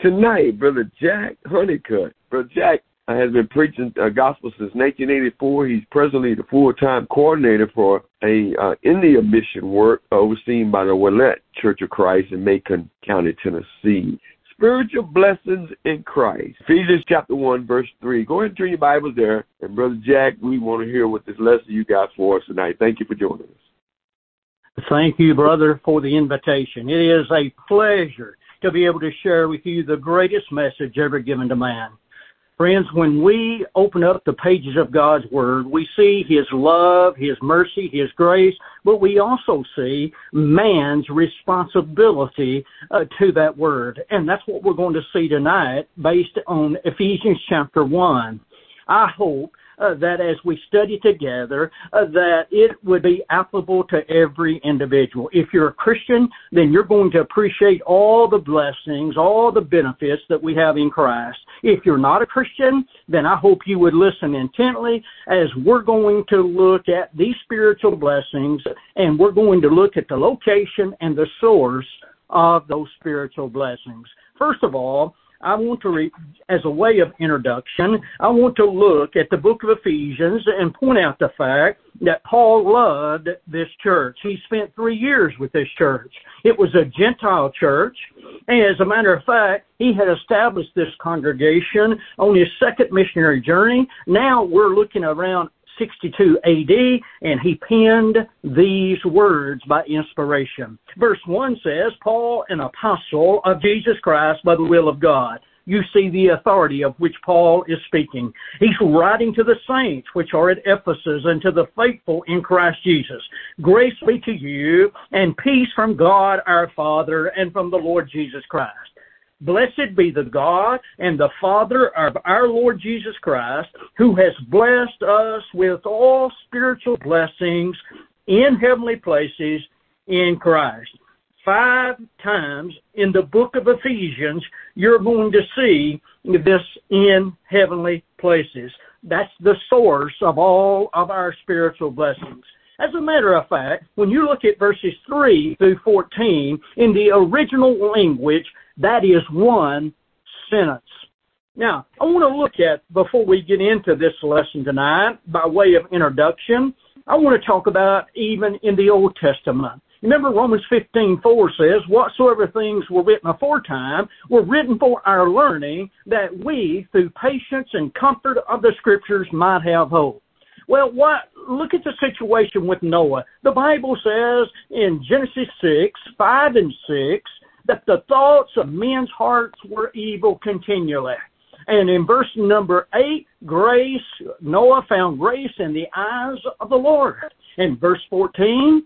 Tonight, Brother Jack Honeycutt. Brother Jack has been preaching gospel since 1984. He's presently the full-time coordinator for a India mission work overseen by the Willette Church of Christ in Macon County, Tennessee. Spiritual blessings in Christ. Ephesians chapter 1, verse 3. Go ahead and turn your Bibles there. And Brother Jack, we want to hear what this lesson you got for us tonight. Thank you for joining us. Thank you, brother, for the invitation. It is a pleasure to be able to share with you the greatest message ever given to man. Friends, when we open up the pages of God's Word, we see His love, His mercy, His grace, but we also see man's responsibility to that Word. And that's what we're going to see tonight based on Ephesians chapter 1. I hope that as we study together, that it would be applicable to every individual. If you're a Christian, then you're going to appreciate all the blessings, all the benefits that we have in Christ. If you're not a Christian, then I hope you would listen intently as we're going to look at these spiritual blessings, and we're going to look at the location and the source of those spiritual blessings. First of all, I want to as a way of introduction, I want to look at the book of Ephesians and point out the fact that Paul loved this church. He spent 3 years with this church. It was a Gentile church, and as a matter of fact, he had established this congregation on his second missionary journey. Now we're looking around 62 A.D., and he penned these words by inspiration. Verse 1 says, Paul, an apostle of Jesus Christ by the will of God. You see the authority of which Paul is speaking. He's writing to the saints which are at Ephesus and to the faithful in Christ Jesus. Grace be to you and peace from God our Father and from the Lord Jesus Christ. Blessed be the God and the Father of our Lord Jesus Christ, who has blessed us with all spiritual blessings in heavenly places in Christ. 5 times in the book of Ephesians, you're going to see this in heavenly places. That's the source of all of our spiritual blessings. As a matter of fact, when you look at verses 3 through 14, in the original language, that is one sentence. Now, I want to look at, before we get into this lesson tonight, by way of introduction, I want to talk about even in the Old Testament. Remember Romans 15:4 says, whatsoever things were written aforetime were written for our learning, that we, through patience and comfort of the Scriptures, might have hope. Well, look at the situation with Noah. The Bible says in Genesis 6:5 and 6, that the thoughts of men's hearts were evil continually. And in verse number 8, Noah found grace in the eyes of the Lord. In verse 14,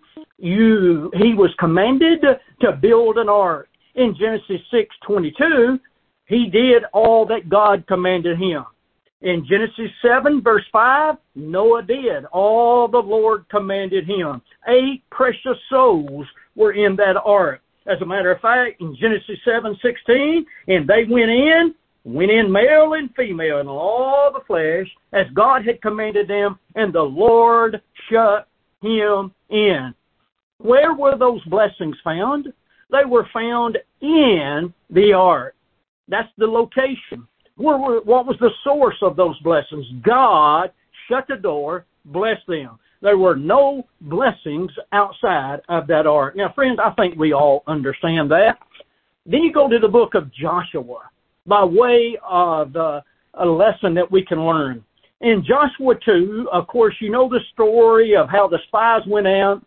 he was commanded to build an ark. In Genesis 6:22, he did all that God commanded him. In Genesis 7, verse 5, Noah did all the Lord commanded him. 8 precious souls were in that ark. As a matter of fact, in Genesis 7:16, and they went in male and female, and all the flesh, as God had commanded them, and the Lord shut him in. Where were those blessings found? They were found in the ark. That's the location. What was the source of those blessings? God shut the door, blessed them. There were no blessings outside of that ark. Now, friends, I think we all understand that. Then you go to the book of Joshua by way of a lesson that we can learn. In Joshua 2, of course, you know the story of how the spies went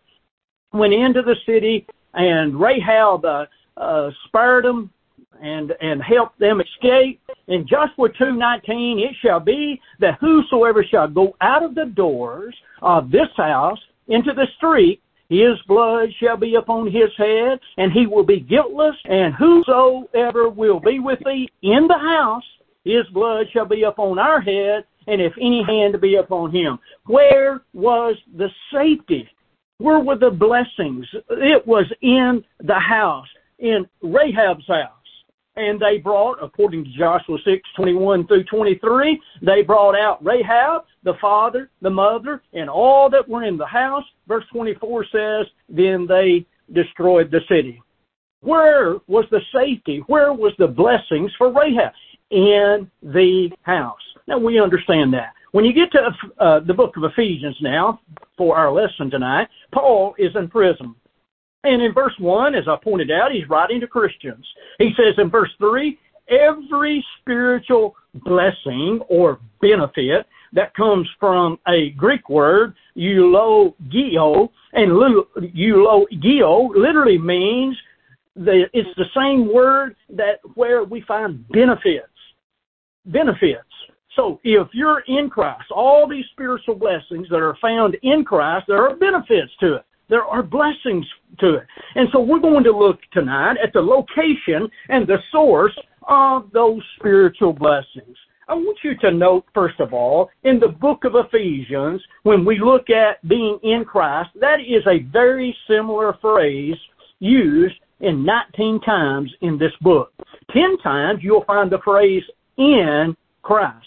into the city, and Rahab spared them and help them escape. In Joshua 2:19, it shall be that whosoever shall go out of the doors of this house into the street, his blood shall be upon his head, and he will be guiltless. And whosoever will be with thee in the house, his blood shall be upon our head, and if any hand be upon him. Where was the safety? Where were the blessings? It was in the house, in Rahab's house. And they brought, according to Joshua 6:21 through 23, they brought out Rahab, the father, the mother, and all that were in the house. Verse 24 says, then they destroyed the city. Where was the safety? Where was the blessings for Rahab? In the house. Now, we understand that. When you get to the book of Ephesians now, for our lesson tonight, Paul is in prison. And in verse 1, as I pointed out, he's writing to Christians. He says in verse 3, every spiritual blessing or benefit that comes from a Greek word, eulogio, and eulogio literally means it's the same word that where we find benefits. Benefits. So if you're in Christ, all these spiritual blessings that are found in Christ, there are benefits to it. There are blessings to it. And so we're going to look tonight at the location and the source of those spiritual blessings. I want you to note, first of all, in the book of Ephesians, when we look at being in Christ, that is a very similar phrase used in 19 times in this book. 10 times you'll find the phrase in Christ.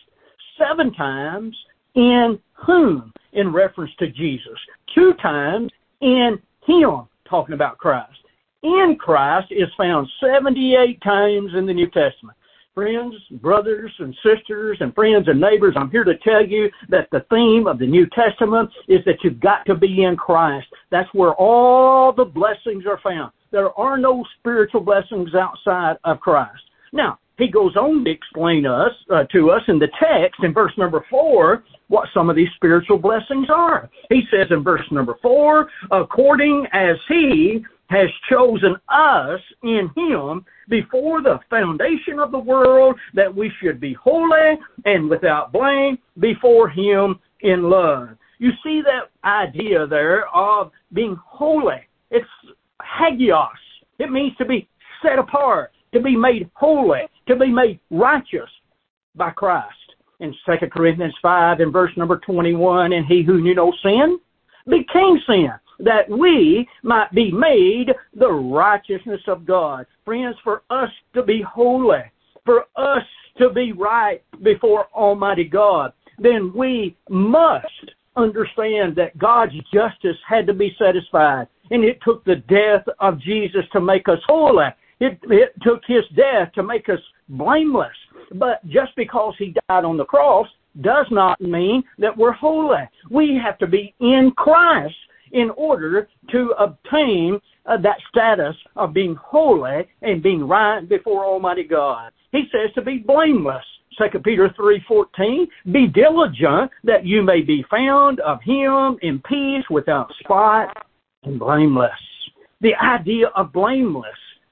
7 times in whom, in reference to Jesus. 2 times in Him, talking about Christ. In Christ is found 78 times in the New Testament. Friends, brothers and sisters and friends and neighbors, I'm here to tell you that the theme of the New Testament is that you've got to be in Christ. That's where all the blessings are found. There are no spiritual blessings outside of Christ. Now, he goes on to explain to us in the text in verse number 4 what some of these spiritual blessings are. He says in verse number 4, according as He has chosen us in Him before the foundation of the world, that we should be holy and without blame before Him in love. You see that idea there of being holy. It's hagios. It means to be set apart, to be made holy, to be made righteous by Christ. In 2 Corinthians 5 in verse number 21, and He who knew no sin became sin, that we might be made the righteousness of God. Friends, for us to be holy, for us to be right before Almighty God, then we must understand that God's justice had to be satisfied. And it took the death of Jesus to make us holy. It took His death to make us blameless. But just because He died on the cross does not mean that we're holy. We have to be in Christ in order to obtain that status of being holy and being right before Almighty God. He says to be blameless. 2 Peter 3:14, be diligent that you may be found of Him in peace, without spot and blameless. The idea of blameless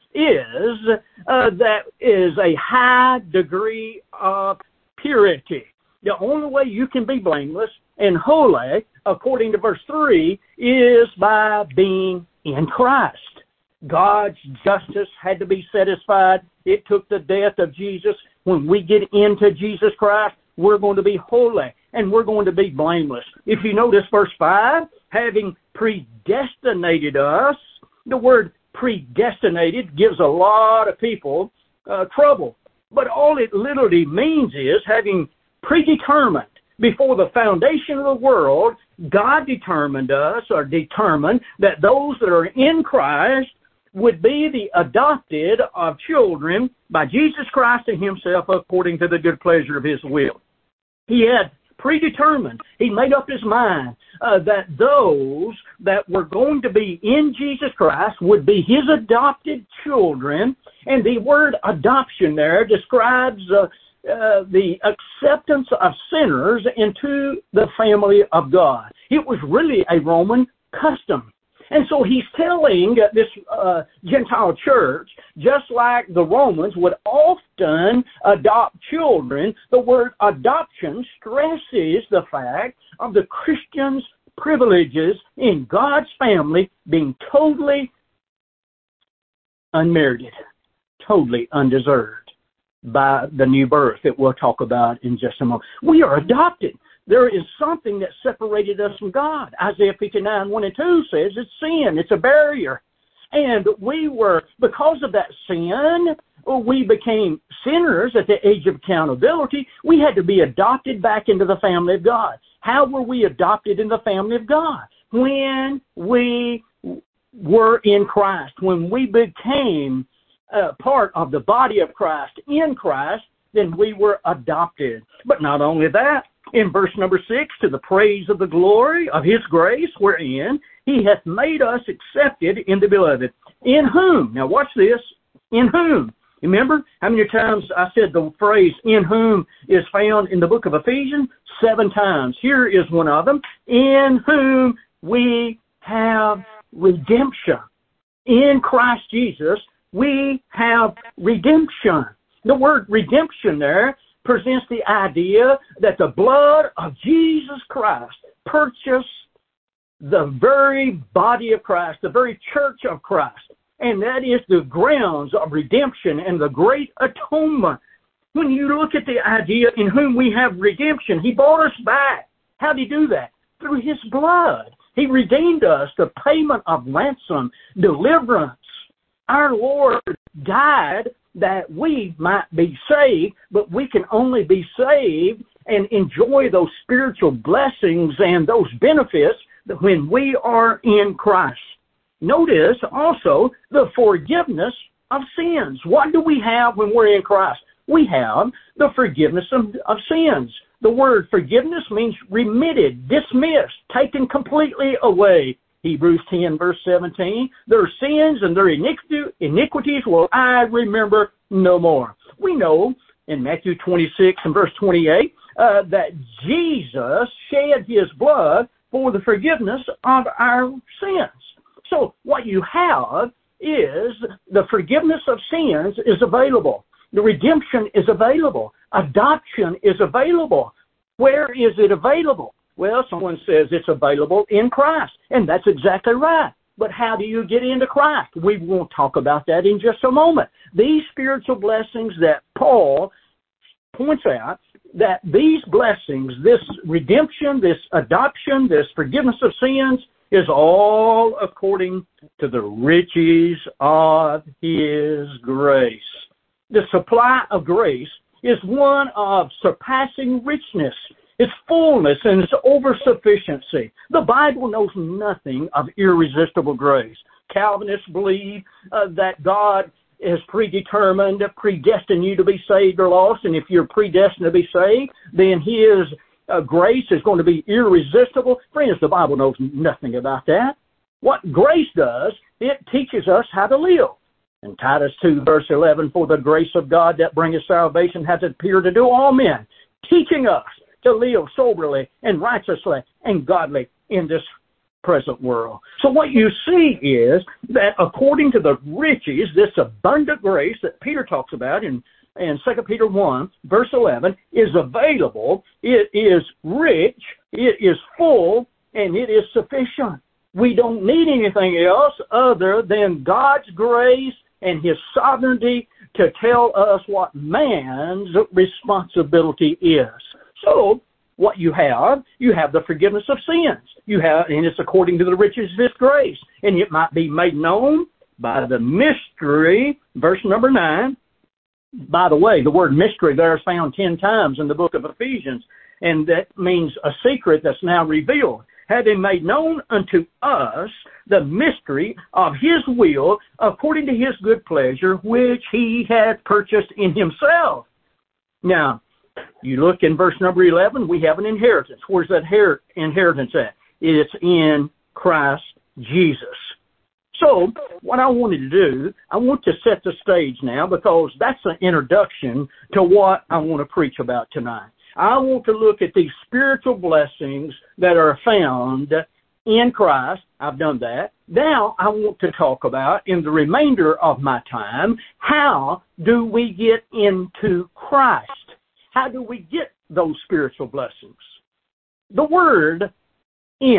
is that is a high degree of purity. The only way you can be blameless and holy, according to verse 3, is by being in Christ. God's justice had to be satisfied. It took the death of Jesus. When we get into Jesus Christ, we're going to be holy and we're going to be blameless. If you notice verse 5, having predestinated us, the word predestinated gives a lot of people trouble. But all it literally means is having predetermined. Before the foundation of the world, God determined us, or determined that those that are in Christ would be the adopted of children by Jesus Christ and Himself according to the good pleasure of His will. He had predetermined. He made up His mind that those that were going to be in Jesus Christ would be His adopted children. And the word adoption there describes the acceptance of sinners into the family of God. It was really a Roman custom. And so he's telling this Gentile church, just like the Romans would often adopt children, the word adoption stresses the fact of the Christian's privileges in God's family being totally unmerited, totally undeserved by the new birth that we'll talk about in just a moment. We are adopted. There is something that separated us from God. Isaiah 59:1-2 says it's sin. It's a barrier. And we were, because of that sin, we became sinners at the age of accountability. We had to be adopted back into the family of God. How were we adopted in the family of God? When we were in Christ, when we became part of the body of Christ, in Christ, then we were adopted. But not only that, in verse number 6, to the praise of the glory of his grace, wherein he hath made us accepted in the beloved. In whom? Now watch this. In whom? Remember how many times I said the phrase in whom is found in the book of Ephesians? 7 times. Here is one of them. In whom we have redemption. In Christ Jesus, we have redemption. The word redemption there presents the idea that the blood of Jesus Christ purchased the very body of Christ, the very church of Christ. And that is the grounds of redemption and the great atonement. When you look at the idea in whom we have redemption, he bought us back. How did he do that? Through his blood. He redeemed us, the payment of ransom, deliverance. Our Lord died that we might be saved, but we can only be saved and enjoy those spiritual blessings and those benefits when we are in Christ. Notice also the forgiveness of sins. What do we have when we're in Christ? We have the forgiveness of sins. The word forgiveness means remitted, dismissed, taken completely away. Hebrews 10, verse 17, their sins and their iniquities will I remember no more. We know in Matthew 26 and verse 28 that Jesus shed his blood for the forgiveness of our sins. So what you have is the forgiveness of sins is available. The redemption is available. Adoption is available. Where is it available? Well, someone says it's available in Christ, and that's exactly right. But how do you get into Christ? We won't talk about that in just a moment. These spiritual blessings that Paul points out, that these blessings, this redemption, this adoption, this forgiveness of sins, is all according to the riches of his grace. The supply of grace is one of surpassing richness, its fullness, and its oversufficiency. The Bible knows nothing of irresistible grace. Calvinists believe that God is predetermined, predestined you to be saved or lost, and if you're predestined to be saved, then his grace is going to be irresistible. Friends, the Bible knows nothing about that. What grace does, it teaches us how to live. In Titus 2, verse 11, for the grace of God that bringeth salvation hath appeared to do all men, teaching us to live soberly and righteously and godly in this present world. So what you see is that according to the riches, this abundant grace that Peter talks about in 2 Peter 1, verse 11, is available, it is rich, it is full, and it is sufficient. We don't need anything else other than God's grace and his sovereignty to tell us what man's responsibility is. So, what you have the forgiveness of sins. And it's according to the riches of his grace. And it might be made known by the mystery, verse number 9. By the way, the word mystery there is found 10 times in the book of Ephesians, and that means a secret that's now revealed. Having made known unto us the mystery of his will, according to his good pleasure, which he had purchased in himself. Now, you look in verse number 11, we have an inheritance. Where's that inheritance at? It's in Christ Jesus. So, what I wanted to do, I want to set the stage now because that's an introduction to what I want to preach about tonight. I want to look at these spiritual blessings that are found in Christ. I've done that. Now, I want to talk about, in the remainder of my time, how do we get into Christ? How do we get those spiritual blessings? The word in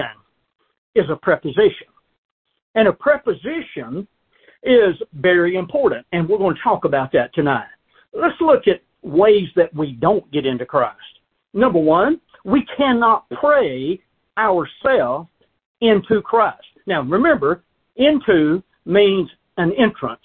is a preposition. And a preposition is very important, and we're going to talk about that tonight. Let's look at ways that we don't get into Christ. Number one, we cannot pray ourselves into Christ. Now, remember, into means an entrance.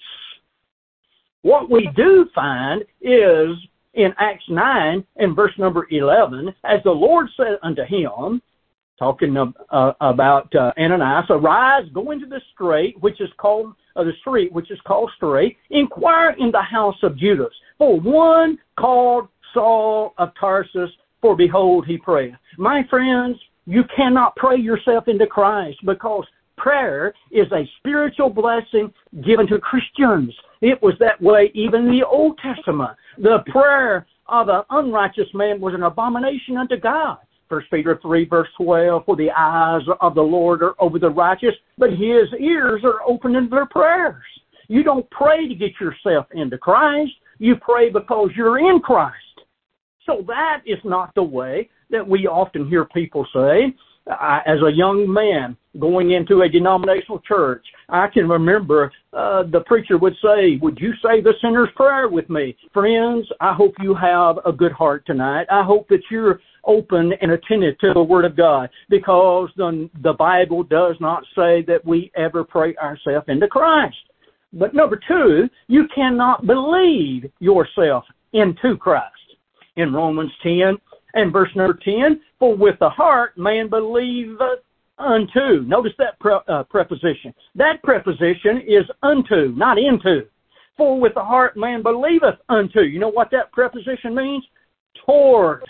What we do find is in Acts 9 and verse number 11, as the Lord said unto him, talking about Ananias, arise, go into the street, which is called straight, inquire in the house of Judas for one called Saul of Tarsus, for behold, he prayeth. My friends, you cannot pray yourself into Christ, because prayer is a spiritual blessing given to Christians. It was that way even in the Old Testament. The prayer of an unrighteous man was an abomination unto God. 1 Peter 3, verse 12, for the eyes of the Lord are over the righteous, but his ears are open to their prayers. You don't pray to get yourself into Christ. You pray because you're in Christ. So that is not the way that we often hear people say. As a young man going into a denominational church, I can remember the preacher would say, would you say the sinner's prayer with me? Friends, I hope you have a good heart tonight. I hope that you're open and attentive to the Word of God, because the Bible does not say that we ever pray ourselves into Christ. But number two, you cannot believe yourself into Christ. In Romans 10 and verse number 10, for with the heart man believeth unto. Notice that preposition. That preposition is unto, not into. For with the heart man believeth unto. You know what that preposition means? Toward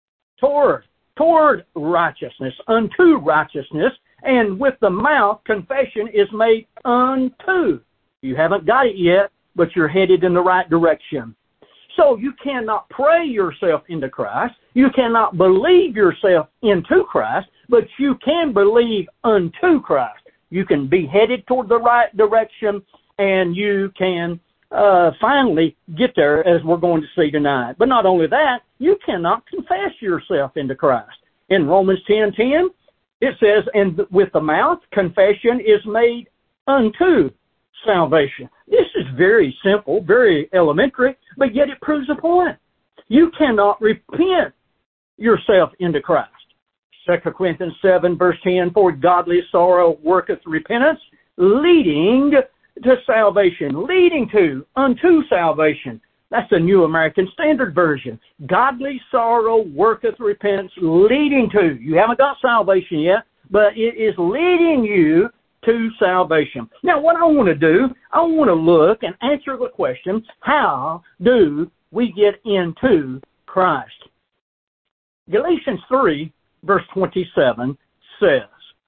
righteousness, unto righteousness, and with the mouth confession is made unto. You haven't got it yet, but you're headed in the right direction. So you cannot pray yourself into Christ. You cannot believe yourself into Christ, but you can believe unto Christ. You can be headed toward the right direction, and you can finally get there, as we're going to see tonight. But not only that, you cannot confess yourself into Christ. In Romans 10:10, it says, and with the mouth confession is made unto salvation. This is very simple, very elementary, but yet it proves a point. You cannot repent yourself into Christ. 2 Corinthians 7, verse 10, for godly sorrow worketh repentance, leading to salvation, leading to, unto salvation. That's the New American Standard Version. Godly sorrow worketh repentance, leading to. You haven't got salvation yet, but it is leading you to salvation. Now, what I want to do, I want to look and answer the question, how do we get into Christ? Galatians 3, verse 27 says,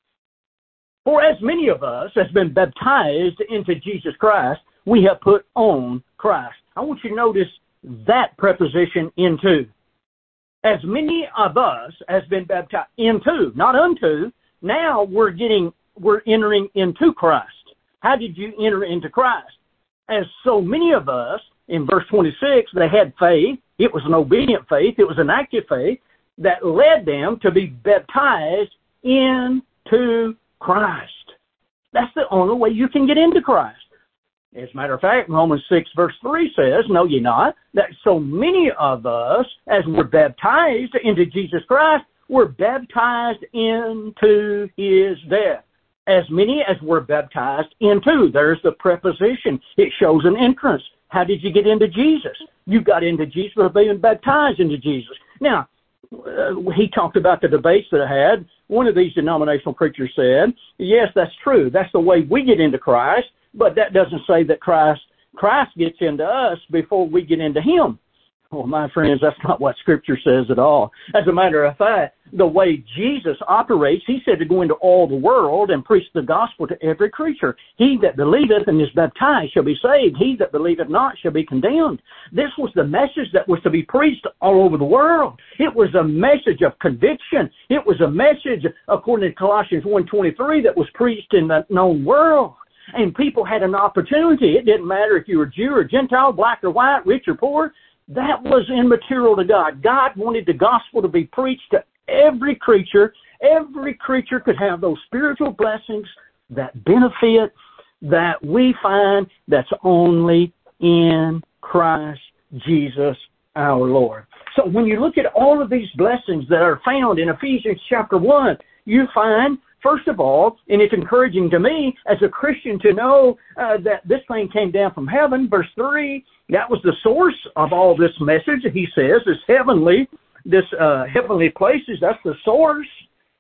for as many of us as been baptized into Jesus Christ, we have put on Christ. I want you to notice that preposition, into. As many of us as been baptized into, not unto. Now we're entering into Christ. How did you enter into Christ? As so many of us, in verse 26, they had faith. It was an obedient faith. It was an active faith that led them to be baptized into Christ. That's the only way you can get into Christ. As a matter of fact, Romans 6, verse 3 says, know ye not, that so many of us, as were baptized into Jesus Christ, were baptized into his death. As many as were baptized into. There's the preposition. It shows an entrance. How did you get into Jesus? You got into Jesus by being baptized into Jesus. Now, he talked about the debates that I had. One of these denominational preachers said, yes, that's true. That's the way we get into Christ, but that doesn't say that Christ gets into us before we get into him. Well, my friends, that's not what Scripture says at all. As a matter of fact, the way Jesus operates, he said to go into all the world and preach the gospel to every creature. He that believeth and is baptized shall be saved. He that believeth not shall be condemned. This was the message that was to be preached all over the world. It was a message of conviction. It was a message, according to Colossians 1:23, that was preached in the known world. And people had an opportunity. It didn't matter if you were Jew or Gentile, black or white, rich or poor. That was immaterial to God. God wanted the gospel to be preached to every creature. Every creature could have those spiritual blessings, that benefit that we find that's only in Christ Jesus our Lord. So when you look at all of these blessings that are found in Ephesians chapter 1, you find, first of all, and it's encouraging to me as a Christian to know that this thing came down from heaven. Verse 3, that was the source of all this message. He says this heavenly places, that's the source.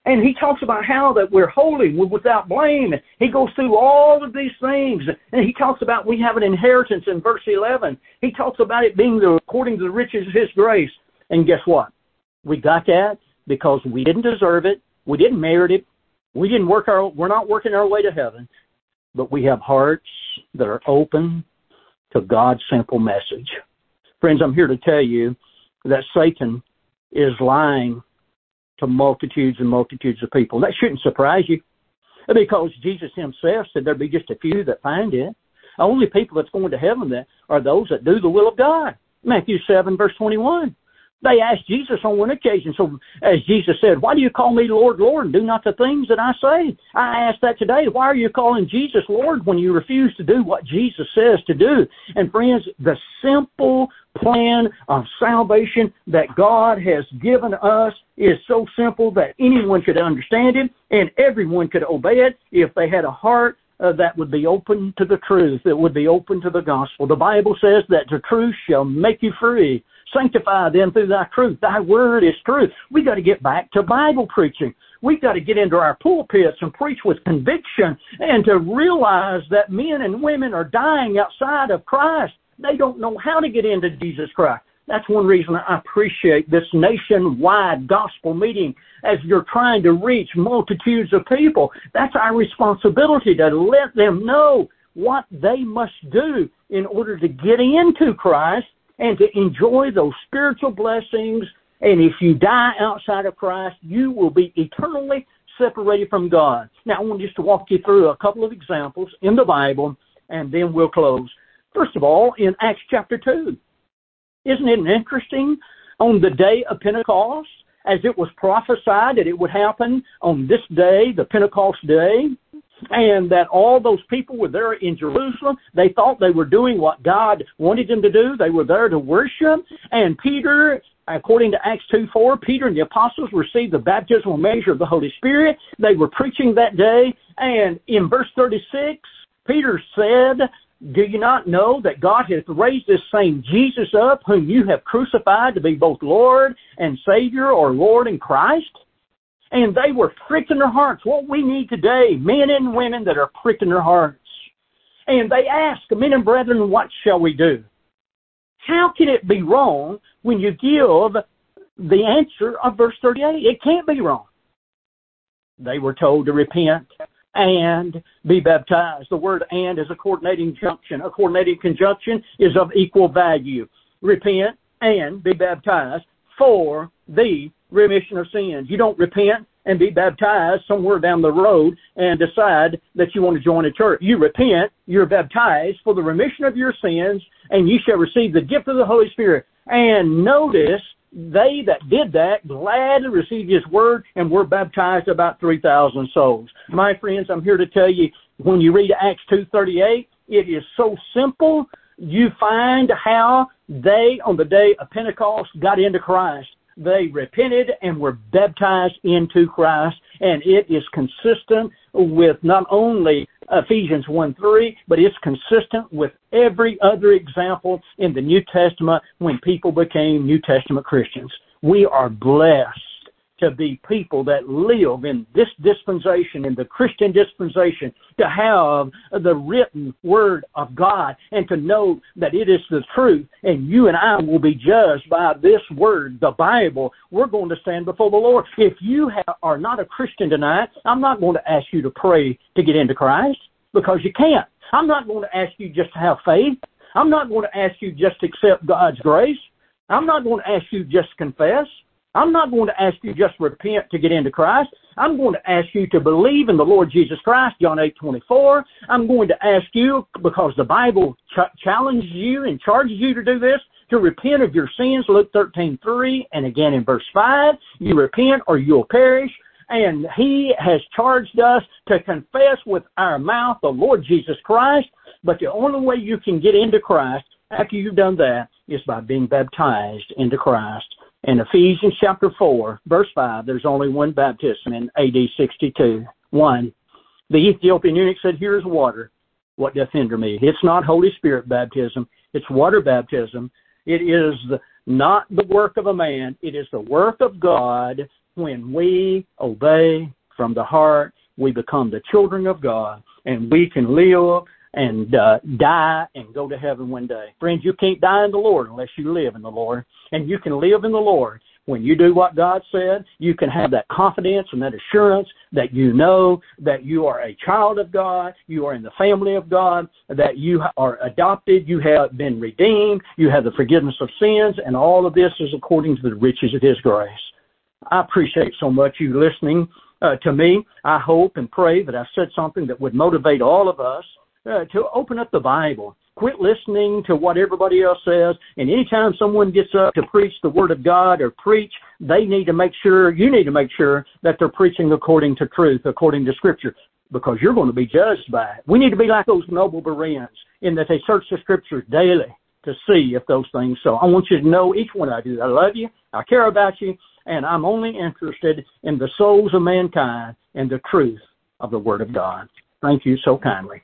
And he talks about how that we're holy, we're without blame. And he goes through all of these things. And he talks about we have an inheritance in verse 11. He talks about it being according to the riches of his grace. And guess what? We got that because we didn't deserve it. We didn't merit it. We're not working our way to heaven. But we have hearts that are open to God's simple message. Friends, I'm here to tell you that Satan is lying to multitudes and multitudes of people. That shouldn't surprise you, because Jesus himself said there'd be just a few that find it. The only people that's going to heaven that are those that do the will of God. Matthew 7, verse 21. They asked Jesus on one occasion, so as Jesus said, why do you call me Lord, Lord, and do not the things that I say? I ask that today. Why are you calling Jesus Lord when you refuse to do what Jesus says to do? And friends, the simple plan of salvation that God has given us is so simple that anyone could understand it and everyone could obey it if they had a heart that would be open to the truth, that would be open to the gospel. The Bible says that the truth shall make you free. Sanctify them through thy truth. Thy word is truth. We got to get back to Bible preaching. We've got to get into our pulpits and preach with conviction and to realize that men and women are dying outside of Christ. They don't know how to get into Jesus Christ. That's one reason I appreciate this nationwide gospel meeting as you're trying to reach multitudes of people. That's our responsibility to let them know what they must do in order to get into Christ and to enjoy those spiritual blessings. And if you die outside of Christ, you will be eternally separated from God. Now, I want just to walk you through a couple of examples in the Bible, and then we'll close. First of all, in Acts chapter 2. Isn't it interesting? On the day of Pentecost, as it was prophesied that it would happen on this day, the Pentecost day, and that all those people were there in Jerusalem. They thought they were doing what God wanted them to do. They were there to worship. And Peter, according to Acts 2:4, Peter and the apostles received the baptismal measure of the Holy Spirit. They were preaching that day. And in verse 36, Peter said, do you not know that God hath raised this same Jesus up, whom you have crucified, to be both Lord and Savior, or Lord and Christ? And they were pricking their hearts. What we need today, men and women that are pricking their hearts. And they ask, men and brethren, what shall we do? How can it be wrong when you give the answer of verse 38? It can't be wrong. They were told to repent and be baptized. The word and is a coordinating junction. A coordinating conjunction is of equal value. Repent and be baptized for the remission of sins. You don't repent and be baptized somewhere down the road and decide that you want to join a church. You repent, you're baptized for the remission of your sins, and you shall receive the gift of the Holy Spirit. And notice, they that did that gladly received His word and were baptized, about 3,000 souls. My friends, I'm here to tell you, when you read Acts 2:38, it is so simple. You find how they, on the day of Pentecost, got into Christ. They repented and were baptized into Christ, and it is consistent with not only Ephesians 1:3, but it's consistent with every other example in the New Testament when people became New Testament Christians. We are blessed to be people that live in this dispensation, in the Christian dispensation, to have the written Word of God and to know that it is the truth, and you and I will be judged by this Word, the Bible. We're going to stand before the Lord. If you are not a Christian tonight, I'm not going to ask you to pray to get into Christ, because you can't. I'm not going to ask you just to have faith. I'm not going to ask you just to accept God's grace. I'm not going to ask you just to confess. I'm not going to ask you just repent to get into Christ. I'm going to ask you to believe in the Lord Jesus Christ, John 8:24. I'm going to ask you, because the Bible challenges you and charges you to do this, to repent of your sins, Luke 13:3, and again in verse 5, you repent or you'll perish. And He has charged us to confess with our mouth the Lord Jesus Christ. But the only way you can get into Christ after you've done that is by being baptized into Christ. In Ephesians chapter 4, verse 5, there's only one baptism in AD 62. 1. The Ethiopian eunuch said, here is water. What doth hinder me? It's not Holy Spirit baptism. It's water baptism. It is not the work of a man. It is the work of God when we obey from the heart, we become the children of God, and we can live and die and go to heaven one day. Friends, you can't die in the Lord unless you live in the Lord. And you can live in the Lord when you do what God said. You can have that confidence and that assurance that you know that you are a child of God, you are in the family of God, that you are adopted, you have been redeemed, you have the forgiveness of sins, and all of this is according to the riches of His grace. I appreciate so much you listening to me. I hope and pray that I said something that would motivate all of us to open up the Bible. Quit listening to what everybody else says. And anytime someone gets up to preach the Word of God or preach, you need to make sure that they're preaching according to truth, according to Scripture, because you're going to be judged by it. We need to be like those noble Bereans in that they search the Scriptures daily to see if those things so. I want you to know, each one of you, I love you, I care about you, and I'm only interested in the souls of mankind and the truth of the Word of God. Thank you so kindly.